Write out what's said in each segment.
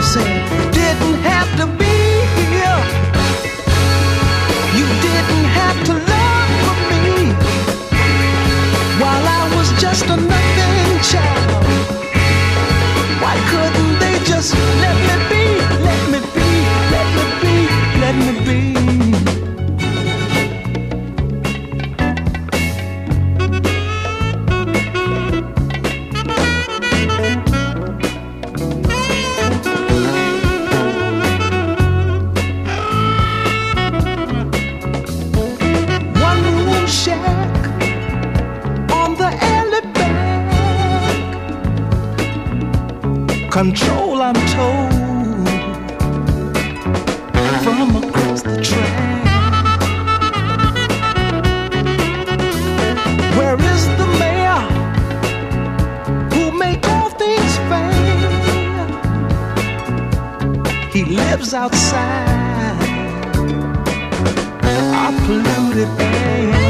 said, didn't have to be here. You didn't have to love for me while I was just a nothing child. Why couldn't they just let me be, let me be, let me be, let me be? Control, I'm told, from across the track. Where is the mayor who make all things fair? He lives outside our polluted air.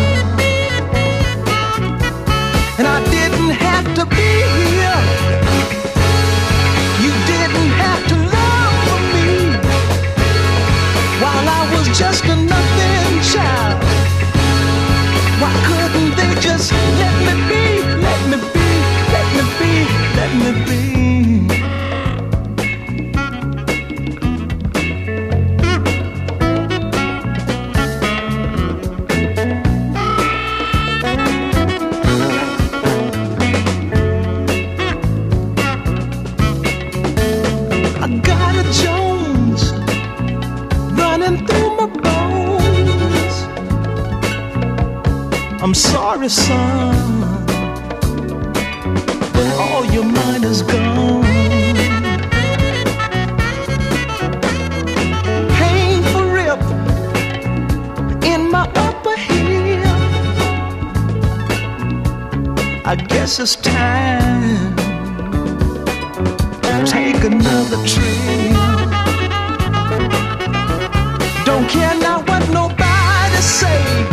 And I didn't have to be here. You didn't have to love for me while I was just a nothing child. Why couldn't they just let me be, let me be, let me be, let me be? I'm sorry, son, but all your mind is gone. Painful rip in my upper hip. I guess it's time to take another trip. Don't care now what nobody say.